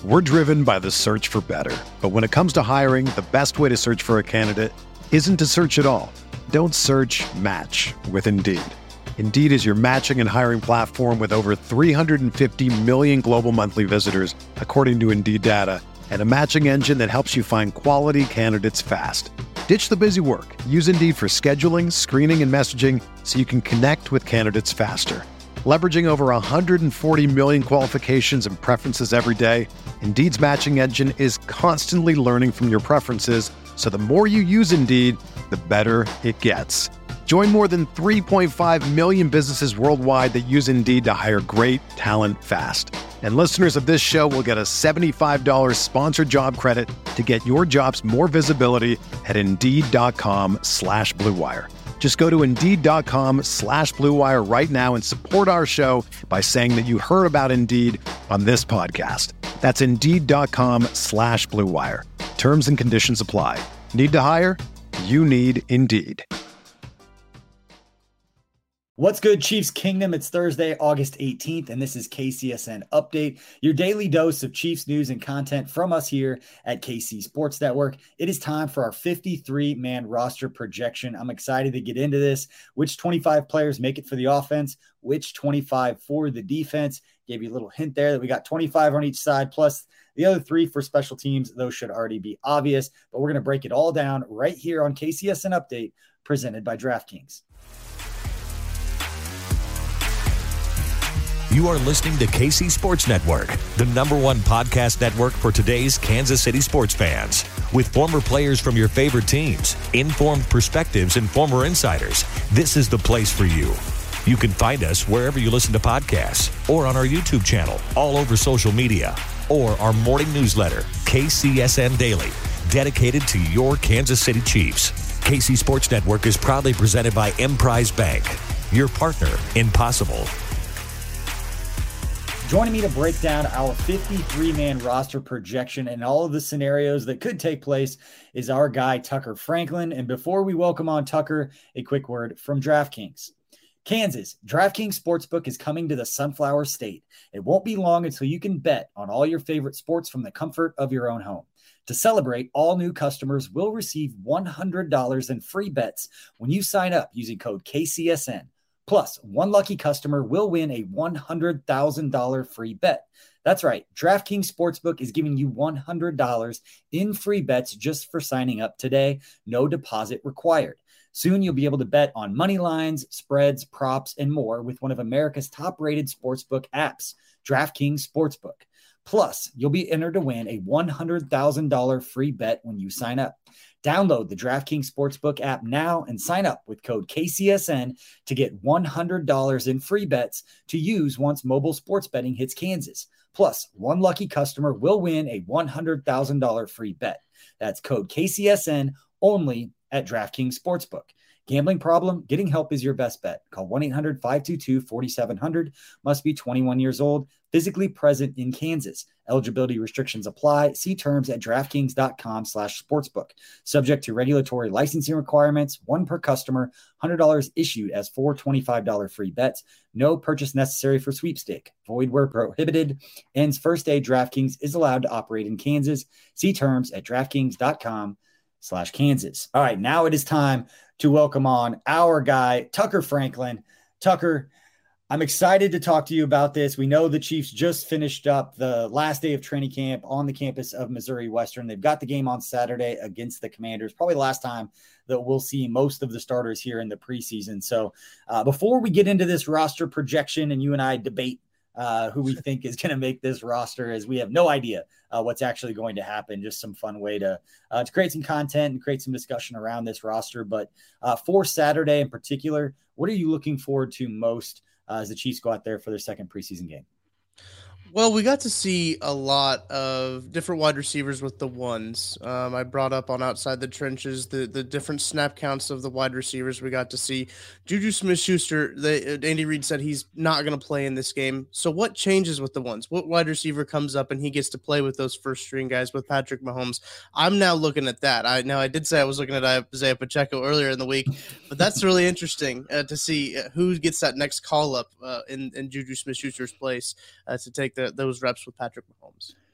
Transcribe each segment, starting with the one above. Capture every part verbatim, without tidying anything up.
We're driven by the search for better. But when it comes to hiring, the best way to search for a candidate isn't to search at all. Don't search, match with Indeed. Indeed is your matching and hiring platform with over three hundred fifty million global monthly visitors, according to Indeed data, and a matching engine that helps you find quality candidates fast. Ditch the busy work. Use Indeed for scheduling, screening, and messaging so you can connect with candidates faster. Leveraging over one hundred forty million qualifications and preferences every day, Indeed's matching engine is constantly learning from your preferences, so the more you use Indeed, the better it gets. Join more than three point five million businesses worldwide that use Indeed to hire great talent fast. And listeners of this show will get a seventy-five dollars sponsored job credit to get your jobs more visibility at Indeed.com slash Blue Wire. Just go to Indeed.com slash Blue Wire right now and support our show by saying that you heard about Indeed on this podcast. That's Indeed.com slash Blue Wire. Terms and conditions apply. Need to hire? You need Indeed. What's good, Chiefs Kingdom? It's Thursday, August eighteenth, and this is K C S N Update, your daily dose of Chiefs news and content from us here at K C Sports Network. It is time for our fifty-three man roster projection. I'm excited to get into this. Which twenty-five players make it for the offense? Which twenty-five for the defense? Gave you a little hint there that we got twenty-five on each side, plus the other three for special teams. Those should already be obvious, but we're going to break it all down right here on K C S N Update, presented by DraftKings. You are listening to K C Sports Network, the number one podcast network for today's Kansas City sports fans. With former players from your favorite teams, informed perspectives, and former insiders, this is the place for you. You can find us wherever you listen to podcasts or on our YouTube channel, all over social media, or our morning newsletter, K C S N Daily, dedicated to your Kansas City Chiefs. K C Sports Network is proudly presented by Emprise Bank, your partner in possible. Joining me to break down our fifty-three man roster projection and all of the scenarios that could take place is our guy, Tucker Franklin. And before we welcome on Tucker, a quick word from DraftKings. Kansas, DraftKings Sportsbook is coming to the Sunflower State. It won't be long until you can bet on all your favorite sports from the comfort of your own home. To celebrate, all new customers will receive one hundred dollars in free bets when you sign up using code K C S N. Plus, one lucky customer will win a one hundred thousand dollars free bet. That's right. DraftKings Sportsbook is giving you one hundred dollars in free bets just for signing up today. No deposit required. Soon you'll be able to bet on money lines, spreads, props, and more with one of America's top-rated sportsbook apps, DraftKings Sportsbook. Plus, you'll be entered to win a one hundred thousand dollars free bet when you sign up. Download the DraftKings Sportsbook app now and sign up with code K C S N to get one hundred dollars in free bets to use once mobile sports betting hits Kansas. Plus, one lucky customer will win a one hundred thousand dollars free bet. That's code K C S N only at DraftKings Sportsbook. Gambling problem? Getting help is your best bet. Call one eight hundred five two two four seven zero zero. Must be twenty-one years old. Physically present in Kansas. Eligibility restrictions apply. See terms at DraftKings.com slash sportsbook. Subject to regulatory licensing requirements. One per customer. one hundred dollars issued as four twenty-five dollars free bets. No purchase necessary for sweepstake. Void where prohibited. Ends first day DraftKings is allowed to operate in Kansas. See terms at DraftKings.com slash Kansas. All right, now it is time to welcome on our guy, Tucker Franklin. Tucker, I'm excited to talk to you about this. We know the Chiefs just finished up the last day of training camp on the campus of Missouri Western. They've got the game on Saturday against the Commanders, probably the last time that we'll see most of the starters here in the preseason. So uh, before we get into this roster projection and you and I debate uh, who we think is going to make this roster, as we have no idea uh, what's actually going to happen, just some fun way to, uh, to create some content and create some discussion around this roster. But uh, for Saturday in particular, what are you looking forward to most Uh, as the Chiefs go out there for their second preseason game? Well, we got to see a lot of different wide receivers with the ones. Um, I brought up on Outside the Trenches the, the different snap counts of the wide receivers we got to see. Juju Smith-Schuster, the, uh, Andy Reid said he's not going to play in this game. So what changes with the ones? What wide receiver comes up and he gets to play with those first-string guys with Patrick Mahomes? I'm now looking at that. I Now, I did say I was looking at Isaiah Pacheco earlier in the week, but that's really interesting uh, to see who gets that next call-up uh, in, in Juju Smith-Schuster's place uh, to take the those reps with Patrick Mahomes.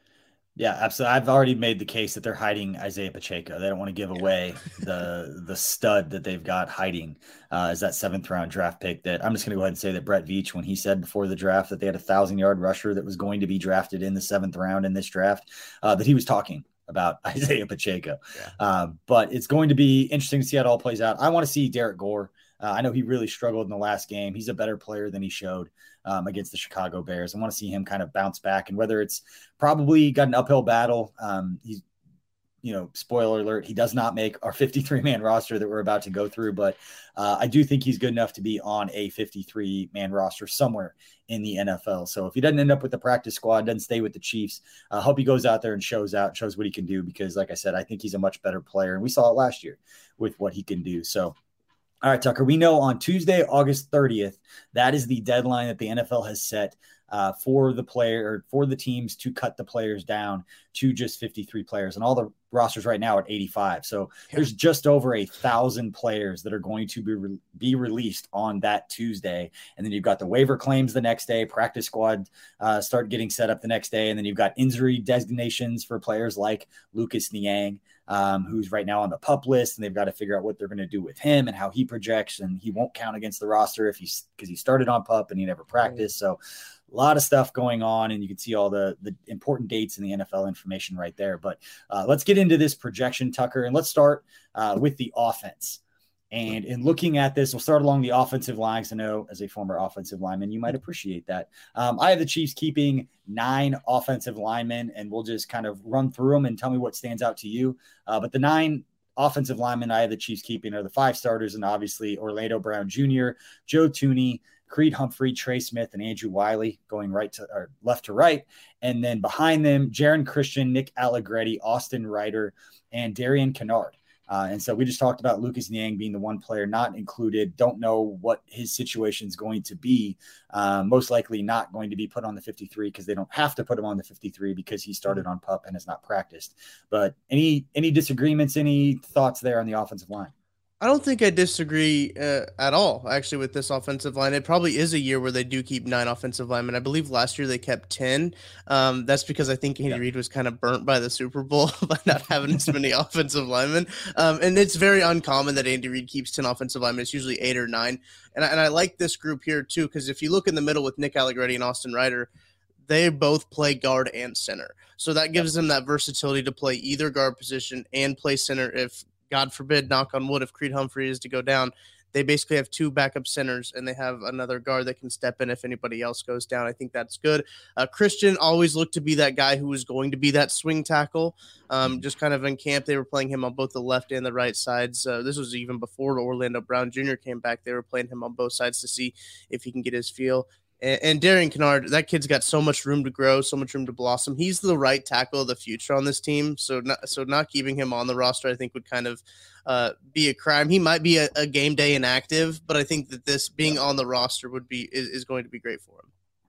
Yeah, absolutely. I've already made the case that they're hiding Isaiah Pacheco. They don't want to give away the the stud that they've got hiding uh, as that seventh round draft pick. That I'm just going to go ahead and say that Brett Veach, when he said before the draft that they had a thousand yard rusher that was going to be drafted in the seventh round in this draft, uh, that he was talking about Isaiah Pacheco. Yeah. Uh, but it's going to be interesting to see how it all plays out. I want to see Derek Gore. Uh, I know he really struggled in the last game. He's a better player than he showed um, against the Chicago Bears. I want to see him kind of bounce back, and whether it's probably got an uphill battle. Um, he's, you know, spoiler alert, he does not make our fifty-three man roster that we're about to go through, but uh, I do think he's good enough to be on a fifty-three man roster somewhere in the N F L. So if he doesn't end up with the practice squad, doesn't stay with the Chiefs, I uh, hope he goes out there and shows out, shows what he can do, because like I said, I think he's a much better player, and we saw it last year with what he can do. So all right, Tucker, we know on Tuesday, August thirtieth, that is the deadline that the N F L has set uh, for the player or for the teams to cut the players down to just fifty-three players. And all the rosters right now are at eighty-five. So yeah. There's just over a thousand players that are going to be, re- be released on that Tuesday. And then you've got the waiver claims the next day, practice squad uh, start getting set up the next day. And then you've got injury designations for players like Lucas Niang, um, who's right now on the PUP list, and they've got to figure out what they're going to do with him and how he projects. And he won't count against the roster if he's because he started on PUP and he never practiced. So a lot of stuff going on, and you can see all the, the important dates in the N F L information right there. But uh, let's get into this projection, Tucker, and let's start uh, with the offense. And in looking at this, we'll start along the offensive lines. I know as a former offensive lineman, you might appreciate that. Um, I have the Chiefs keeping nine offensive linemen, and we'll just kind of run through them and tell me what stands out to you. Uh, but the nine offensive linemen I have the Chiefs keeping are the five starters, and obviously Orlando Brown Junior, Joe Thuney, Creed Humphrey, Trey Smith, and Andrew Wiley going right to or left to right. And then behind them, Jaron Christian, Nick Allegretti, Austin Ryder, and Darian Kennard. Uh, and so we just talked about Lucas Niang being the one player not included. Don't know what his situation is going to be. Uh, most likely not going to be put on the fifty-three because they don't have to put him on the fifty-three because he started on PUP and has not practiced. But any any disagreements, any thoughts there on the offensive line? I don't think I disagree uh, at all, actually, with this offensive line. It probably is a year where they do keep nine offensive linemen. I believe last year they kept ten. Um, that's because I think Andy yeah. Reid was kind of burnt by the Super Bowl by not having as many offensive linemen. Um, and it's very uncommon that Andy Reid keeps ten offensive linemen. It's usually eight or nine. And I, and I like this group here, too, because if you look in the middle with Nick Allegretti and Austin Ryder, they both play guard and center. So that gives them that versatility to play either guard position and play center if – God forbid, knock on wood, if Creed Humphrey is to go down, they basically have two backup centers and they have another guard that can step in if anybody else goes down. I think that's good. Uh, Christian always looked to be that guy who was going to be that swing tackle. Um, just kind of in camp, they were playing him on both the left and the right sides. Uh, this was even before Orlando Brown Junior came back. They were playing him on both sides to see if he can get his feel. And Darian Kennard, that kid's got so much room to grow, so much room to blossom. He's the right tackle of the future on this team. So not, so not keeping him on the roster, I think, would kind of uh, be a crime. He might be a, a game day inactive, but I think that this being on the roster would be is, is going to be great for him.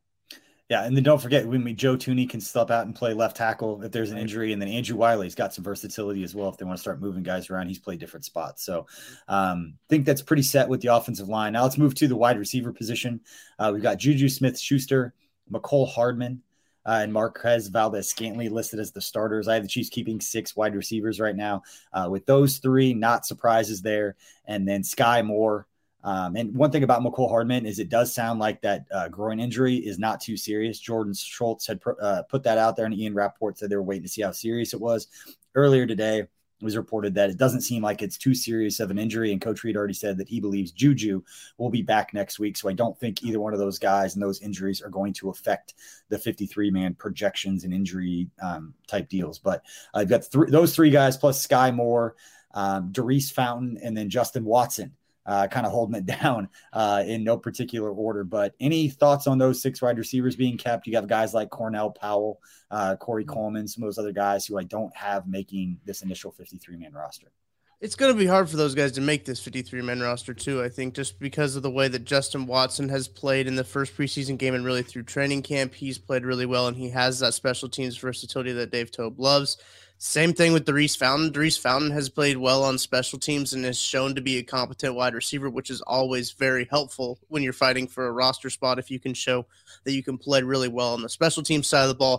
Yeah, and then don't forget, when we, Joe Thuney can step out and play left tackle if there's an injury, and then Andrew Wiley's got some versatility as well if they want to start moving guys around. He's played different spots. So um, I think that's pretty set with the offensive line. Now let's move to the wide receiver position. Uh, we've got Juju Smith-Schuster, McCole Hardman, uh, and Marquez Valdez-Scantling listed as the starters. I have the Chiefs keeping six wide receivers right now. Uh, with those three, not surprises there. And then Sky Moore. Um, and one thing about McCole Hardman is it does sound like that uh, groin injury is not too serious. Jordan Schultz had pr- uh, put that out there, and Ian Rappaport said they were waiting to see how serious it was. Earlier today, it was reported that it doesn't seem like it's too serious of an injury, and Coach Reid already said that he believes Juju will be back next week. So I don't think either one of those guys and those injuries are going to affect the fifty-three man projections and injury um, type deals. But I've got th- those three guys plus Sky Moore, um, Darius Fountain, and then Justin Watson. Uh, kind of holding it down uh, in no particular order. But any thoughts on those six wide receivers being kept? You have guys like Cornell Powell, uh, Corey Coleman, some of those other guys who I don't have making this initial fifty-three man roster. It's going to be hard for those guys to make this fifty-three man roster too, I think, just because of the way that Justin Watson has played in the first preseason game and really through training camp. He's played really well, and he has that special teams versatility that Dave Toub loves. Same thing with Darius Fountain. Darius Fountain has played well on special teams and has shown to be a competent wide receiver, which is always very helpful when you're fighting for a roster spot if you can show that you can play really well on the special team side of the ball.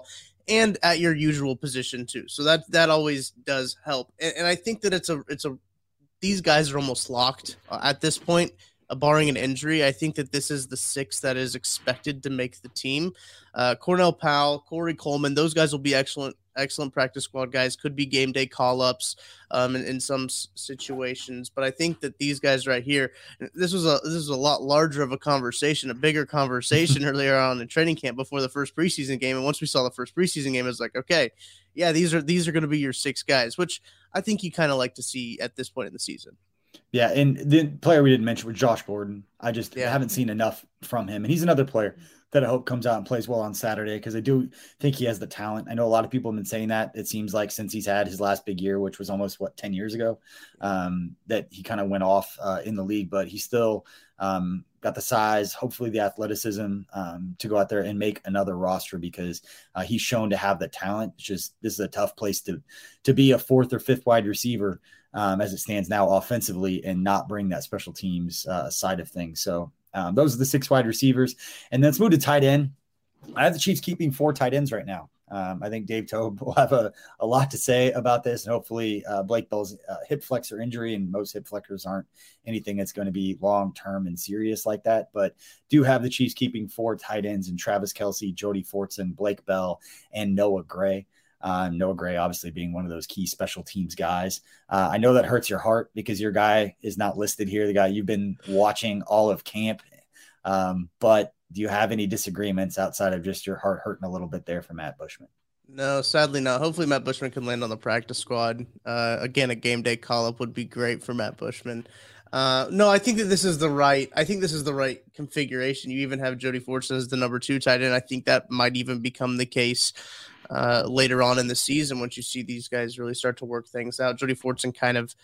and at your usual position too. So that that always does help. And, and I think that it's a it's a these guys are almost locked uh, at this point, uh, barring an injury. I think that this is the six that is expected to make the team. Uh, Cornell Powell, Corey Coleman, those guys will be excellent. Excellent practice squad guys, could be game day call-ups um, in, in some s- situations. But I think that these guys right here, this was a this was a lot larger of a conversation, a bigger conversation earlier on in training camp before the first preseason game. And once we saw the first preseason game, it was like, okay, yeah, these are these are going to be your six guys, which I think you kind of like to see at this point in the season. Yeah, and the player we didn't mention was Josh Gordon. I just Yeah. haven't seen enough from him. And he's another player that I hope comes out and plays well on Saturday because I do think he has the talent. I know a lot of people have been saying that. It seems like since he's had his last big year, which was almost, what, ten years ago, um, that he kind of went off uh, in the league. But he still um, got the size, hopefully the athleticism um, to go out there and make another roster because uh, he's shown to have the talent. It's just this is a tough place to to be a fourth or fifth wide receiver um, as it stands now offensively and not bring that special teams uh, side of things. So um, those are the six wide receivers. And then let's move to tight end. I have the Chiefs keeping four tight ends right now. Um, I think Dave Toub will have a, a lot to say about this. And hopefully uh, Blake Bell's uh, hip flexor injury, and most hip flexors aren't anything that's going to be long-term and serious like that, but do have the Chiefs keeping four tight ends in Travis Kelce, Jody Fortson, Blake Bell, and Noah Gray. Um, Noah Gray obviously being one of those key special teams guys. Uh, I know that hurts your heart because your guy is not listed here, the guy you've been watching all of camp. Um, but do you have any disagreements outside of just your heart hurting a little bit there for Matt Bushman? No, sadly not. Hopefully Matt Bushman can land on the practice squad. Uh, again, a game day call-up would be great for Matt Bushman. Uh, no, I think that this is the right. I think this is the right configuration. You even have Jody Fortson as the number two tight end. I think that might even become the case uh, later on in the season once you see these guys really start to work things out. Jody Fortson kind of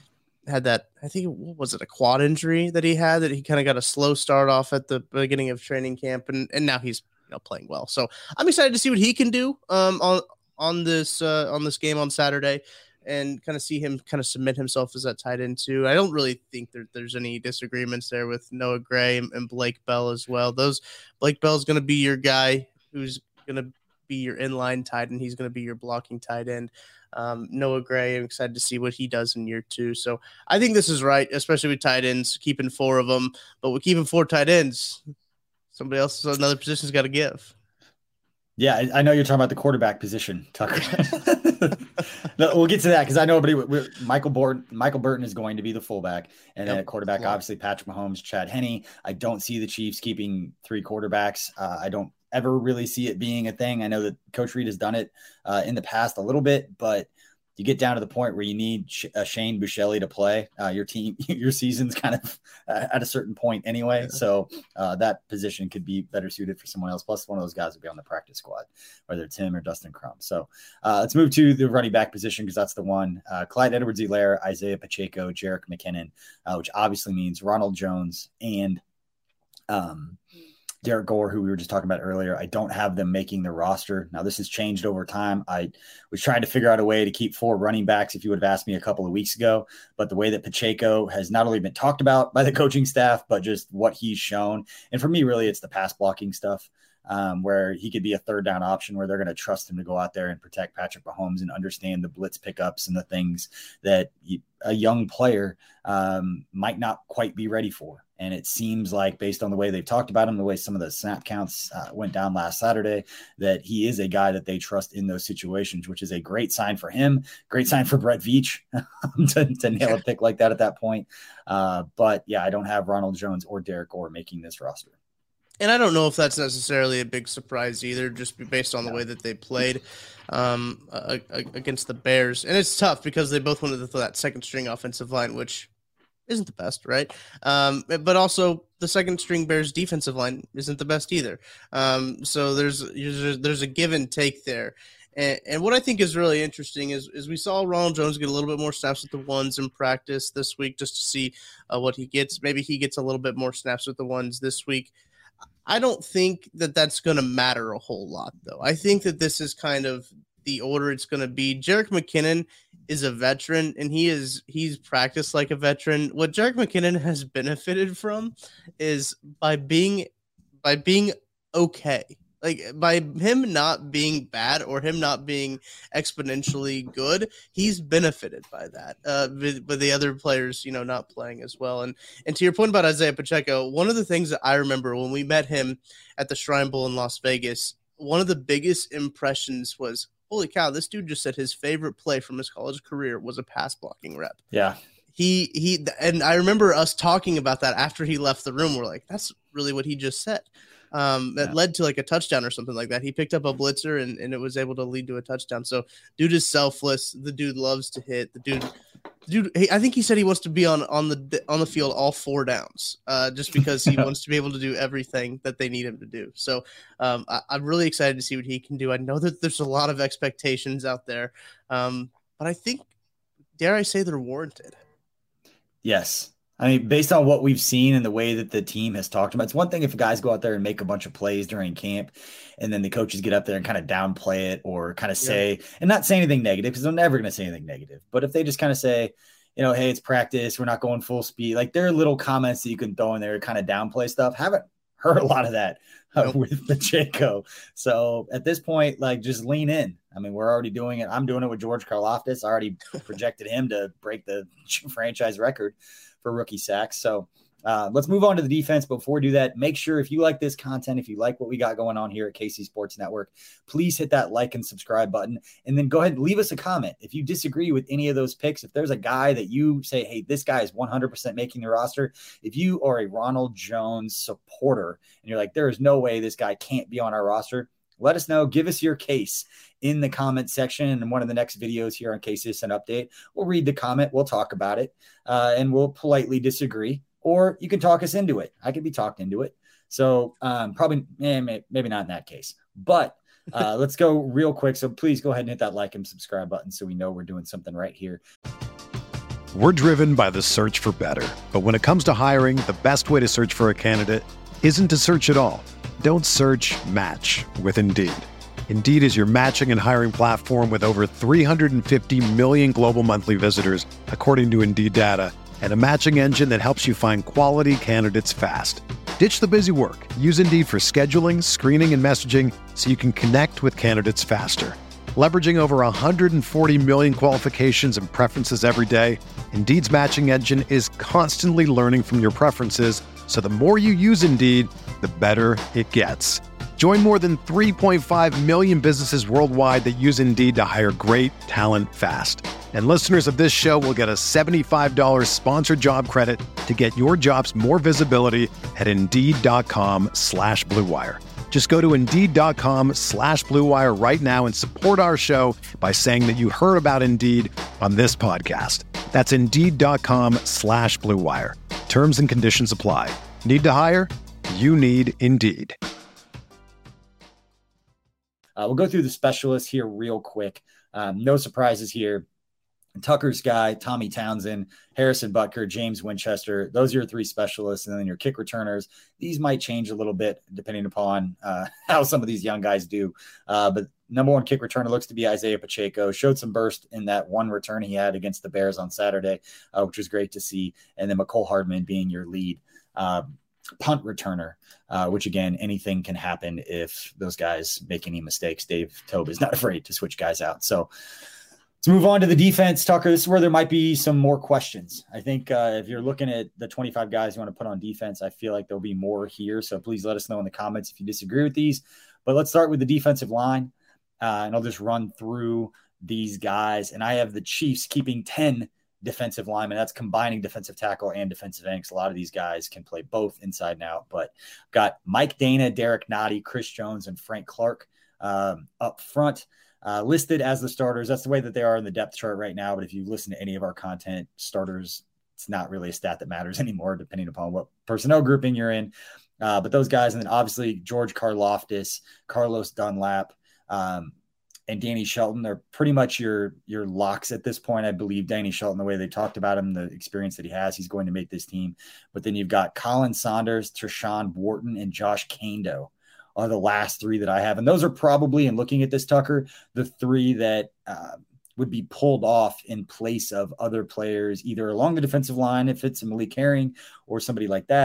had that. I think what was it a quad injury that he had that he kind of got a slow start off at the beginning of training camp, and and now he's you know playing well. So I'm excited to see what he can do um, on on this uh, on this game on Saturday. And kind of see him kind of submit himself as that tight end too. I don't really think there, there's any disagreements there with Noah Gray and, and Blake Bell as well. Those Blake Bell is going to be your guy who's going to be your inline tight end. He's going to be your blocking tight end. Um, Noah Gray, I'm excited to see what he does in year two. So I think this is right, especially with tight ends, keeping four of them. But with keeping four tight ends, somebody else, another position's got to give. Yeah, I know you're talking about the quarterback position, Tucker. No, we'll get to that because I know everybody. We're, Michael Burton, Michael Burton is going to be the fullback, and then Yep. at quarterback, obviously Patrick Mahomes, Chad Henne. I don't see the Chiefs keeping three quarterbacks. Uh, I don't ever really see it being a thing. I know that Coach Reid has done it uh, in the past a little bit, but you get down to the point where you need Sh- uh, Shane Buechele to play. Uh, your team, your season's kind of uh, at a certain point anyway. Yeah. So uh, that position could be better suited for someone else. Plus, one of those guys would be on the practice squad, whether it's him or Dustin Crum. So uh, let's move to the running back position because that's the one. Uh, Clyde Edwards-Helaire, Isaiah Pacheco, Jerick McKinnon, uh, which obviously means Ronald Jones and um, Derek Gore, who we were just talking about earlier. I don't have them making the roster. Now, this has changed over time. I was trying to figure out a way to keep four running backs if you would have asked me a couple of weeks ago. But the way that Pacheco has not only been talked about by the coaching staff, but just what he's shown. And for me, really, it's the pass blocking stuff. Um, where he could be a third down option where they're going to trust him to go out there and protect Patrick Mahomes and understand the blitz pickups and the things that he, a young player um, might not quite be ready for. And it seems like based on the way they've talked about him, the way some of the snap counts uh, went down last Saturday, that he is a guy that they trust in those situations, which is a great sign for him. Great sign for Brett Veach to, to nail a pick like that at that point. Uh, but yeah, I don't have Ronald Jones or Derek Gore making this roster. And I don't know if that's necessarily a big surprise either, just based on the way that they played um, uh, against the Bears. And it's tough because they both went to that second string offensive line, which isn't the best, right? Um, but also the second string Bears defensive line isn't the best either. Um, so there's, there's there's a give and take there. And, and what I think is really interesting is, is we saw Ronald Jones get a little bit more snaps with the ones in practice this week just to see uh, what he gets. Maybe he gets a little bit more snaps with the ones this week. I don't think that that's going to matter a whole lot, though. I think that this is kind of the order it's going to be. Jerick McKinnon is a veteran, and he is he's practiced like a veteran. What Jerick McKinnon has benefited from is by being by being okay. Like by him not being bad or him not being exponentially good, he's benefited by that. Uh, with, with the other players, you know, not playing as well. And and to your point about Isaiah Pacheco, one of the things that I remember when we met him at the Shrine Bowl in Las Vegas, one of the biggest impressions was, holy cow, this dude just said his favorite play from his college career was a pass blocking rep. Yeah. He he and I remember us talking about that after he left the room. We're like, that's really what he just said. Um, that yeah. led to like a touchdown or something like that. He picked up a blitzer and, and it was able to lead to a touchdown. So dude is selfless. The dude loves to hit. The dude, dude. He, I think he said he wants to be on on the on the field all four downs, uh, just because he wants to be able to do everything that they need him to do. So um, I, I'm really excited to see what he can do. I know that there's a lot of expectations out there, um, but I think, dare I say, they're warranted. Yes. I mean, based on what we've seen and the way that the team has talked about, it's one thing if guys go out there and make a bunch of plays during camp and then the coaches get up there and kind of downplay it or kind of say, yeah. and not say anything negative because they're never going to say anything negative. But if they just kind of say, you know, hey, it's practice, we're not going full speed. Like there are little comments that you can throw in there to kind of downplay stuff. Haven't heard a lot of that uh, nope. with Pacheco. So at this point, like just lean in. I mean, we're already doing it. I'm doing it with George Karlaftis. I already projected him to break the franchise record for rookie sacks. So uh, let's move on to the defense. Before we do that, make sure if you like this content, if you like what we got going on here at K C Sports Network, please hit that like and subscribe button. And then go ahead and leave us a comment. If you disagree with any of those picks, if there's a guy that you say, hey, this guy is one hundred percent making the roster. If you are a Ronald Jones supporter and you're like, there is no way this guy can't be on our roster, let us know. Give us your case in the comment section. And in one of the next videos here on K C S N Update, we'll read the comment. We'll talk about it uh, and we'll politely disagree. Or you can talk us into it. I could be talked into it. So um, probably, eh, maybe not in that case. But uh, let's go real quick. So please go ahead and hit that like and subscribe button so we know we're doing something right here. We're driven by the search for better. But when it comes to hiring, the best way to search for a candidate isn't to search at all. Don't search, match with Indeed. Indeed is your matching and hiring platform with over three hundred fifty million global monthly visitors, according to Indeed data, and a matching engine that helps you find quality candidates fast. Ditch the busy work. Use Indeed for scheduling, screening, and messaging so you can connect with candidates faster. Leveraging over one hundred forty million qualifications and preferences every day, Indeed's matching engine is constantly learning from your preferences, so the more you use Indeed, the better it gets. Join more than three point five million businesses worldwide that use Indeed to hire great talent fast. And listeners of this show will get a seventy-five dollars sponsored job credit to get your jobs more visibility at Indeed.com slash Blue Wire. Just go to Indeed.com slash Blue Wire right now and support our show by saying that you heard about Indeed on this podcast. That's Indeed.com slash Blue Wire. Terms and conditions apply. Need to hire? You need Indeed. Uh, we'll go through the specialists here real quick. Um, no surprises here. Tucker's guy, Tommy Townsend, Harrison Butker, James Winchester. Those are your three specialists. And then your kick returners. These might change a little bit depending upon uh, how some of these young guys do. Uh, but number one kick returner looks to be Isaiah Pacheco. Showed some burst in that one return he had against the Bears on Saturday, uh, which was great to see. And then McCole Hardman being your lead uh, punt returner, uh, which again, anything can happen if those guys make any mistakes. Dave Tobe is not afraid to switch guys out. So let's move on to the defense, Tucker. This is where there might be some more questions. I think uh, if you're looking at the twenty-five guys you want to put on defense, I feel like there'll be more here. So please let us know in the comments if you disagree with these. But let's start with the defensive line, uh, and I'll just run through these guys. And I have the Chiefs keeping ten defensive linemen. That's combining defensive tackle and defensive end, because a lot of these guys can play both inside and out. But got Mike Dana, Derek Nottie, Chris Jones, and Frank Clark um, up front. Uh, listed as the starters. That's the way that they are in the depth chart right now. But if you listen to any of our content, starters, it's not really a stat that matters anymore, depending upon what personnel grouping you're in. Uh, but those guys, and then obviously George Karlaftis, Carlos Dunlap, um, and Danny Shelton, they're pretty much your your locks at this point. I believe Danny Shelton, the way they talked about him, the experience that he has, he's going to make this team. But then you've got Colin Saunders, Tershawn Wharton, and Josh Kando are the last three that I have. And those are probably, in looking at this, Tucker, the three that uh, would be pulled off in place of other players, either along the defensive line, if it's a Malik Herring or somebody like that,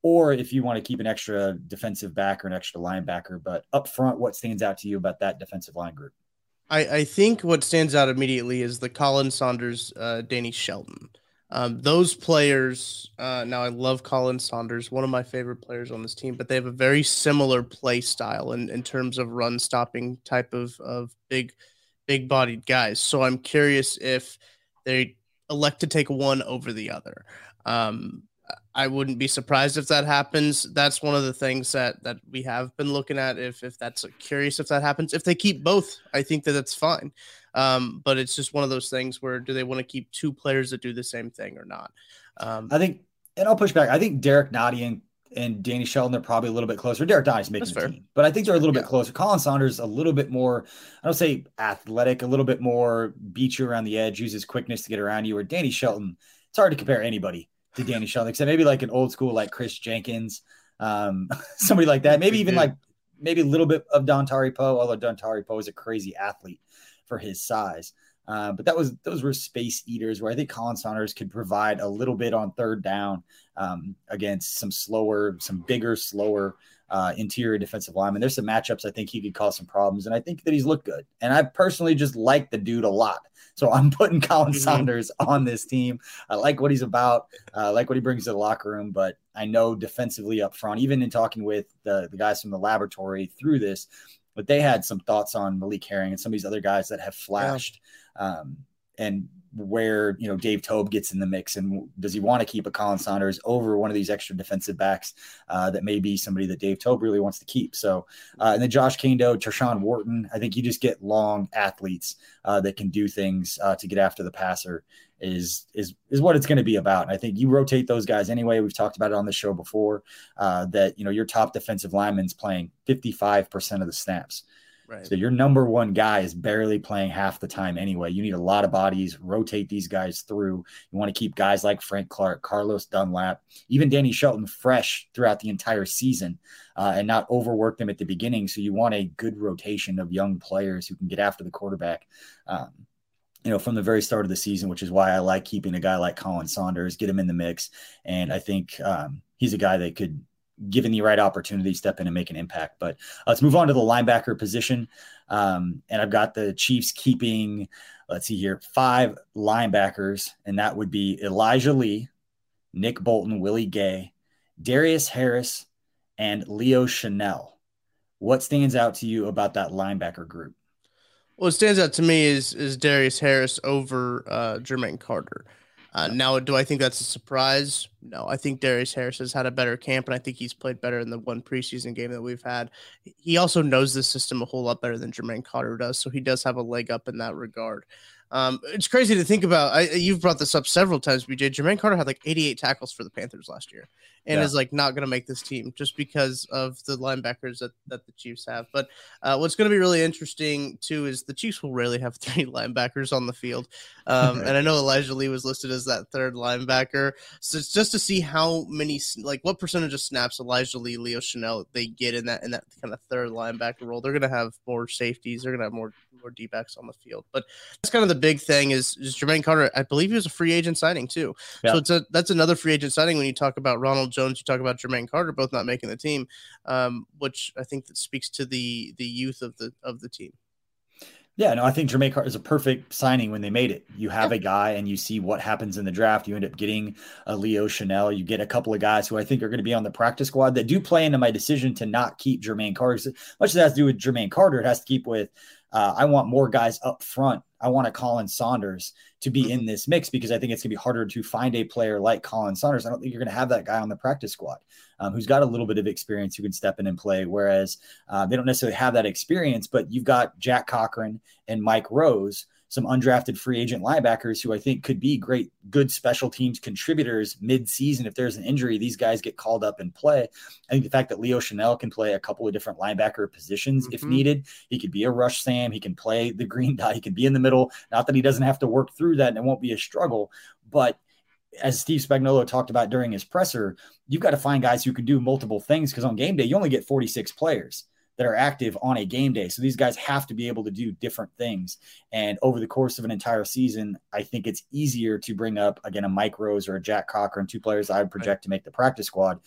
or if you want to keep an extra defensive back or an extra linebacker. But up front, what stands out to you about that defensive line group? I, I think what stands out immediately is the Colin Saunders, uh, Danny Shelton. Um, those players, uh, now I love Colin Saunders, one of my favorite players on this team, but they have a very similar play style in, in terms of run stopping type of, of big, big bodied guys. So I'm curious if they elect to take one over the other. Um, I wouldn't be surprised if that happens. That's one of the things that, that we have been looking at. If, if that's curious, if that happens, if they keep both, I think that that's fine. Um, but it's just one of those things where do they want to keep two players that do the same thing or not? Um, I think, and I'll push back. I think Derek Nottie and, and Danny Shelton are probably a little bit closer. Derek Nottie's making the team, but I think they're a little yeah. bit closer. Colin Saunders a little bit more, I don't say athletic, a little bit more beat you around the edge, uses quickness to get around you. Or Danny Shelton, it's hard to compare anybody to Danny Shelton, except maybe like an old school like Chris Jenkins, um, somebody like that. Maybe even like maybe a little bit of Dontari Poe, although Dontari Poe is a crazy athlete for his size. Uh, but that was those were space eaters where I think Colin Saunders could provide a little bit on third down um, against some slower, some bigger, slower uh, interior defensive linemen. There's some matchups I think he could cause some problems, and I think that he's looked good. And I personally just like the dude a lot. So I'm putting Colin mm-hmm. Saunders on this team. I like what he's about. I uh, like what he brings to the locker room, but I know defensively up front, even in talking with the, the guys from the laboratory through this, but they had some thoughts on Malik Herring and some of these other guys that have flashed yeah. um, and where, you know, Dave Toub gets in the mix, and does he want to keep a Colin Saunders over one of these extra defensive backs uh, that may be somebody that Dave Toub really wants to keep. So, uh, and then Josh Kando, Tershawn Wharton, I think you just get long athletes uh, that can do things uh, to get after the passer is, is, is what it's going to be about. And I think you rotate those guys anyway. We've talked about it on the show before uh, that, you know, your top defensive lineman's playing fifty-five percent of the snaps. Right. So your number one guy is barely playing half the time anyway. You need a lot of bodies, rotate these guys through. You want to keep guys like Frank Clark, Carlos Dunlap, even Danny Shelton fresh throughout the entire season uh, and not overwork them at the beginning. So you want a good rotation of young players who can get after the quarterback, um, you know, from the very start of the season, which is why I like keeping a guy like Colin Saunders, get him in the mix. And I think um, he's a guy that could, given the right opportunity, step in and make an impact. But uh, let's move on to the linebacker position. Um, and I've got the Chiefs keeping, let's see here, five linebackers, and that would be Elijah Lee, Nick Bolton, Willie Gay, Darius Harris, and Leo Chanel. What stands out to you about that linebacker group? What stands out to me is, is Darius Harris over uh, Jermaine Carter. Uh, now, do I think that's a surprise? No, I think Darius Harris has had a better camp, and I think he's played better in the one preseason game that we've had. He also knows the system a whole lot better than Jermaine Carter does, so he does have a leg up in that regard. Um, it's crazy to think about. I, you've brought this up several times, B J. Jermaine Carter had like eighty-eight tackles for the Panthers last year and yeah. is like not going to make this team just because of the linebackers that, that the Chiefs have. But uh, what's going to be really interesting too is the Chiefs will rarely have three linebackers on the field. Um, and I know Elijah Lee was listed as that third linebacker. So it's just to see how many, like what percentage of snaps Elijah Lee, Leo Chanel, they get in that, in that kind of third linebacker role. They're going to have more safeties. They're going to have more, more D-backs on the field. But that's kind of the big thing is, is Jermaine Carter. I believe he was a free agent signing too. Yeah. So it's a, that's another free agent signing. When you talk about Ronald Jones, you talk about Jermaine Carter, both not making the team, um, which I think that speaks to the, the youth of the, of the team. Yeah, no, I think Jermaine Carter is a perfect signing when they made it. You have yeah. a guy and you see what happens in the draft. You end up getting a Leo Chanel. You get a couple of guys who I think are going to be on the practice squad that do play into my decision to not keep Jermaine Carter. Much as it has to do with Jermaine Carter, it has to keep with uh, I want more guys up front. I want a Colin Saunders to be in this mix because I think it's going to be harder to find a player like Colin Saunders. I don't think you're going to have that guy on the practice squad um, who's got a little bit of experience who can step in and play, whereas uh, they don't necessarily have that experience, but you've got Jack Cochran and Mike Rose, some undrafted free agent linebackers who I think could be great, good special teams contributors mid-season. If there's an injury, these guys get called up and play. I think the fact that Leo Chanel can play a couple of different linebacker positions mm-hmm. if needed, he could be a rush Sam, he can play the green dot, he can be in the middle. Not that he doesn't have to work through that and it won't be a struggle, but as Steve Spagnuolo talked about during his presser, you've got to find guys who can do multiple things because on game day, you only get forty-six players that are active on a game day. So these guys have to be able to do different things. And over the course of an entire season, I think it's easier to bring up, again, a Mike Rose or a Jack Cochran, two players I would project right. to make the practice squad. Because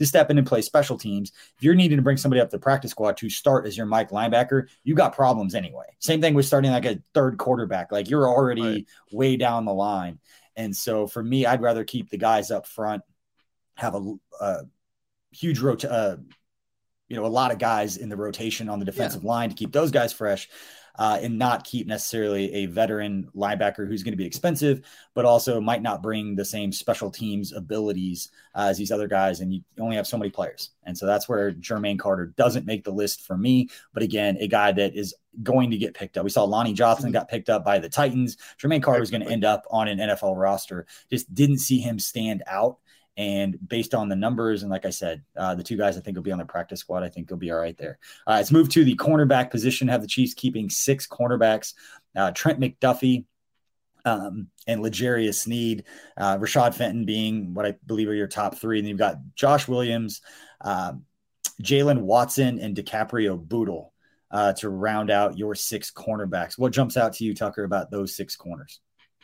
to step in and play special teams. If you're needing to bring somebody up the practice squad to start as your Mike linebacker, you got problems anyway. Same thing with starting like a third quarterback. Like you're already right. way down the line. And so for me, I'd rather keep the guys up front, have a, a huge rot- uh, you know, a lot of guys in the rotation on the defensive yeah. line to keep those guys fresh. Uh, and not keep necessarily a veteran linebacker who's going to be expensive, but also might not bring the same special teams abilities uh, as these other guys. And you only have so many players. And so that's where Jermaine Carter doesn't make the list for me. But again, a guy that is going to get picked up. We saw Lonnie Johnson got picked up by the Titans. Jermaine Carter is going to end up on an N F L roster. Just didn't see him stand out. And based on the numbers, and like I said, uh, the two guys I think will be on the practice squad. I think they'll be all right there. Uh, let's move to the cornerback position. Have the Chiefs keeping six cornerbacks. Uh, Trent McDuffie um, and L'Jarius Sneed. Uh, Rashad Fenton being what I believe are your top three. And then you've got Josh Williams, uh, Jalen Watson, and DiCaprio Bootle uh, to round out your six cornerbacks. What jumps out to you, Tucker, about those six corners?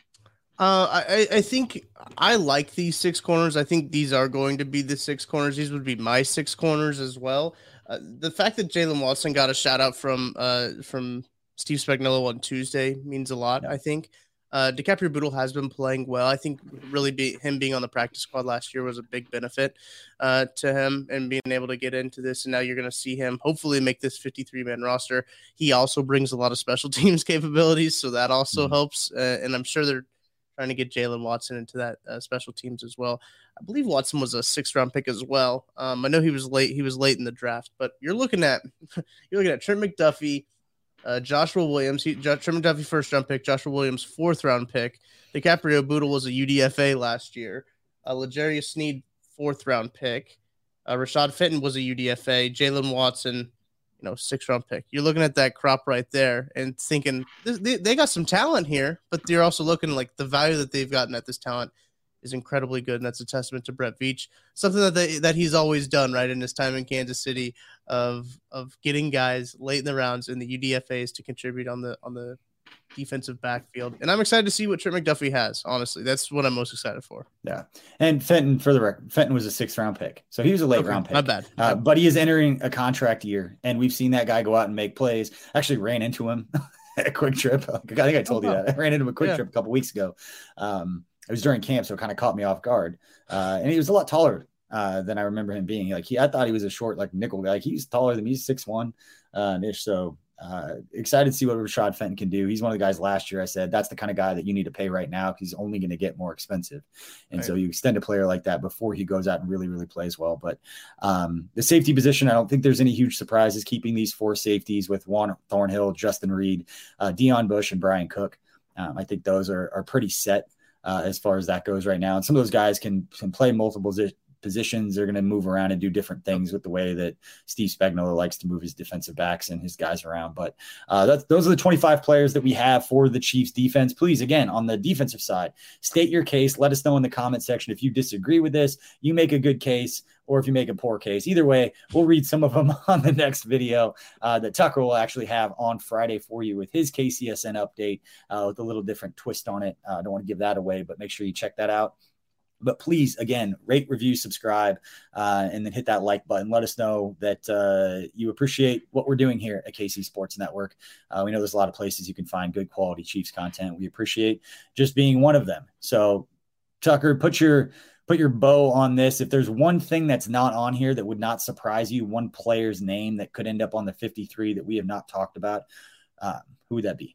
Uh, I, I think I like these six corners. I think these are going to be the six corners. These would be my six corners as well. Uh, the fact that Jalen Watson got a shout out from uh, from Steve Spagnuolo on Tuesday means a lot, I think. Uh, DiCaprio Bootle has been playing well. I think really be, him being on the practice squad last year was a big benefit uh, to him and being able to get into this. And now you're going to see him hopefully make this fifty-three man roster. He also brings a lot of special teams capabilities, so that also mm-hmm. helps. Uh, and I'm sure they're trying to get Jalen Watson into that uh, special teams as well. I believe Watson was a sixth round pick as well. Um, I know he was late. He was late in the draft, but you're looking at, you're looking at Trent McDuffie, uh, Joshua Williams, he, Trent McDuffie, first round pick, Joshua Williams, fourth round pick. DiCaprio Bootle was a U D F A last year. Uh, L'Jarius Sneed, fourth round pick. Uh, Rashad Fenton was a U D F A. Jalen Watson, you know, six round pick. You're looking at that crop right there and thinking they, they got some talent here, but you're also looking like the value that they've gotten at this talent is incredibly good. And that's a testament to Brett Veach, something that they, that he's always done right in his time in Kansas City of, of getting guys late in the rounds in the U D F As to contribute on the, on the defensive backfield. And I'm excited to see what Trent McDuffie has. Honestly, that's what I'm most excited for. Yeah. And Fenton, for the record, Fenton was a sixth round pick. So he was a late okay, round pick. Not bad. Uh, but he is entering a contract year, and we've seen that guy go out and make plays. Actually ran into him at a Quick Trip. I think I told oh, you that. I ran into him a Quick yeah. Trip a couple weeks ago. Um, it was during camp, so it kind of caught me off guard. Uh, and he was a lot taller uh, than I remember him being. Like he, I thought he was a short, like nickel guy. Like, he's taller than me. He's six one uh, ish. So uh, excited to see what Rashad Fenton can do. He's one of the guys last year I said that's the kind of guy that you need to pay right now because he's only going to get more expensive. And right. so you extend a player like that before he goes out and really, really plays well. But um, the safety position, I don't think there's any huge surprises keeping these four safeties with Juan Thornhill, Justin Reed, uh, Deion Bush, and Brian Cook. Um, I think those are, are pretty set uh, as far as that goes right now. And some of those guys can, can play multiple zi- positions. They're going to move around and do different things with the way that Steve Spagnuolo likes to move his defensive backs and his guys around. But uh, that's, those are the twenty-five players that we have for the Chiefs defense. Please, again, on the defensive side, state your case. Let us know in the comment section if you disagree with this, you make a good case, or if you make a poor case. Either way, we'll read some of them on the next video uh, that Tucker will actually have on Friday for you with his K C S N update uh, with a little different twist on it. I uh, don't want to give that away, but make sure you check that out. But please, again, rate, review, subscribe, uh, and then hit that like button. Let us know that uh, you appreciate what we're doing here at K C Sports Network. Uh, we know there's a lot of places you can find good quality Chiefs content. We appreciate just being one of them. So, Tucker, put your put your bow on this. If there's one thing that's not on here that would not surprise you, one player's name that could end up on the fifty-three that we have not talked about, uh, who would that be?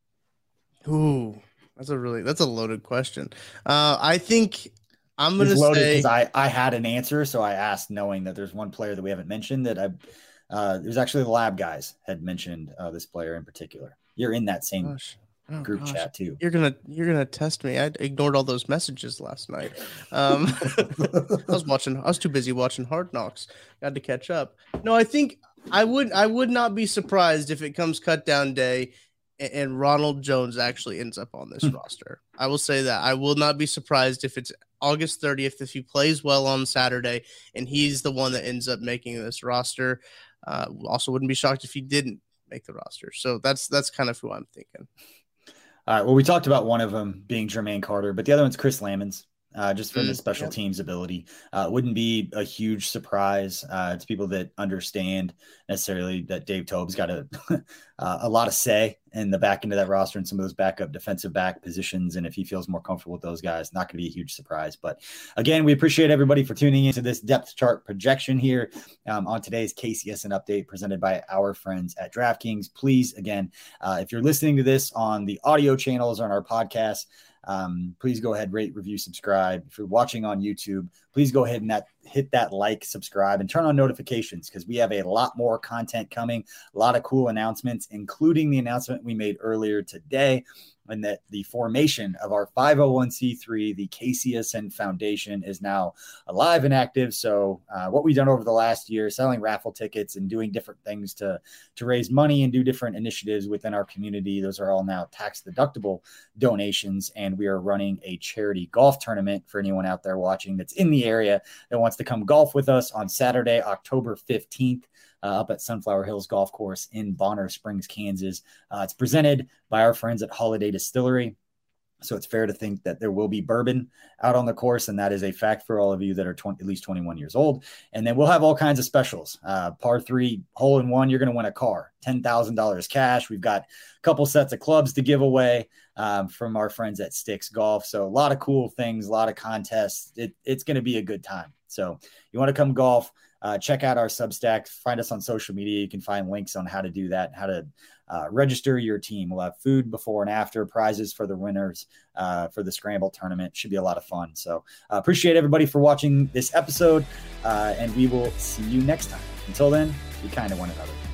Ooh, that's a really that's a loaded question. Uh, I think. I'm going to say because I, I had an answer, so I asked knowing that there's one player that we haven't mentioned that I uh, there's actually the lab guys had mentioned uh, this player in particular. You're in that same oh, group gosh. chat too. You're gonna you're gonna test me. I ignored all those messages last night. Um, I was watching. I was too busy watching Hard Knocks. Got to catch up. No, I think I would I would not be surprised if it comes cut down day and, and Ronald Jones actually ends up on this roster. I will say that I will not be surprised if it's August thirtieth, if he plays well on Saturday and he's the one that ends up making this roster. Uh, also wouldn't be shocked if he didn't make the roster. So that's, that's kind of who I'm thinking. All right. Well, we talked about one of them being Jermaine Carter, but the other one's Chris Lammons. Uh, just from Mm, the special yep. teams ability. Uh, wouldn't be a huge surprise uh, to people that understand necessarily that Dave Toub's got a, uh, a lot of say in the back end of that roster and some of those backup defensive back positions. And if he feels more comfortable with those guys, not going to be a huge surprise. But again, we appreciate everybody for tuning into this depth chart projection here um, on today's K C S N update presented by our friends at DraftKings. Please, again, uh, if you're listening to this on the audio channels or on our podcast, Um, please go ahead, rate, review, subscribe. If you're watching on YouTube, please go ahead and that, hit that like, subscribe, and turn on notifications because we have a lot more content coming, a lot of cool announcements, including the announcement we made earlier today, and that the formation of our five oh one c three, the K C S N Foundation, is now alive and active. So uh, what we've done over the last year, selling raffle tickets and doing different things to, to raise money and do different initiatives within our community, those are all now tax-deductible donations. And we are running a charity golf tournament for anyone out there watching that's in the area that wants to come golf with us on Saturday, October fifteenth. Uh, up at Sunflower Hills Golf Course in Bonner Springs, Kansas. Uh, it's presented by our friends at Holiday Distillery. So it's fair to think that there will be bourbon out on the course, and that is a fact for all of you that are twenty, at least twenty-one years old. And then we'll have all kinds of specials. Uh, par three, hole in one, you're going to win a car, ten thousand dollars cash. We've got a couple sets of clubs to give away um, from our friends at Sticks Golf. So a lot of cool things, a lot of contests. It, it's going to be a good time. So you want to come golf, Uh, check out our Substack, find us on social media. You can find links on how to do that, how to uh, register your team. We'll have food before and after, prizes for the winners uh, for the Scramble tournament. Should be a lot of fun. So uh, appreciate everybody for watching this episode, uh, and we will see you next time. Until then, be kind to one another.